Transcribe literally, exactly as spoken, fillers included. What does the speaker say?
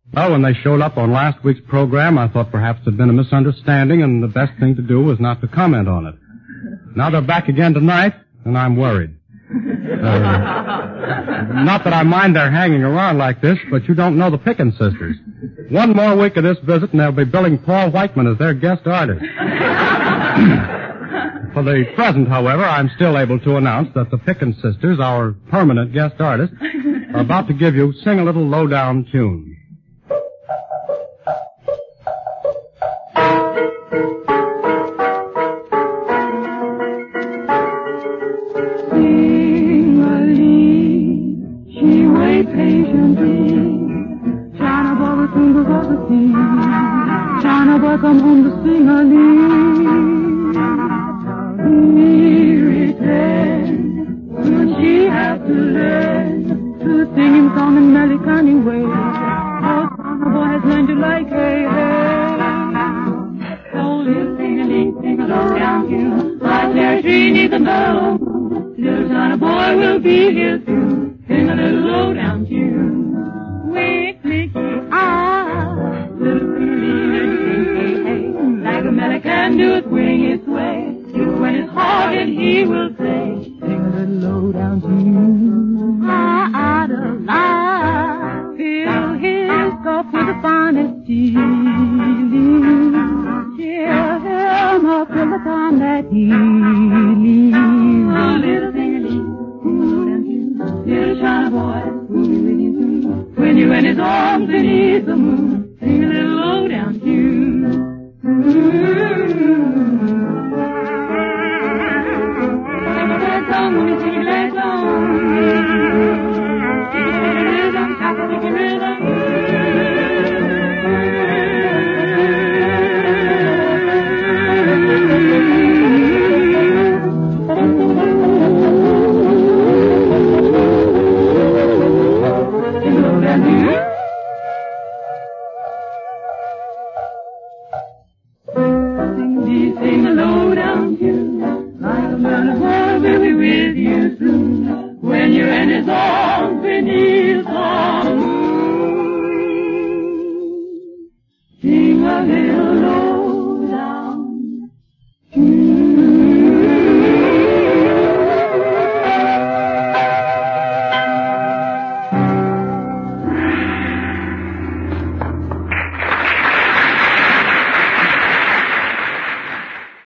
Well, when they showed up on last week's program, I thought perhaps there'd been a misunderstanding, and the best thing to do was not to comment on it. Now they're back again tonight, and I'm worried. Uh, not that I mind their hanging around like this, but you don't know the Pickens sisters. One more week of this visit, and they'll be billing Paul Whiteman as their guest artist. For the present, however, I'm still able to announce that the Pickens sisters, our permanent guest artists, are about to give you Sing a Little Lowdown Tune. China boy, come home to sing a lee. He returned, soon she had to learn to sing him song in melancholy way. Oh, China boy has learned to like hey, hey. So little sing-a-lee, sing a low-down tune. My cherry tree needs a bow. Little China boy will be here soon. Sing a little low-down tune. Wink, Mickey, ah, little like a melon can do it, swing its way. When it's hard and he will say, sing a little low down tune. Ah, ah, da, la, fill his cup with the finest feeling. Cheer him up till the time that he leaves. Oh, little sing-a-lee, little China boy, when you're in his arms beneath the moon.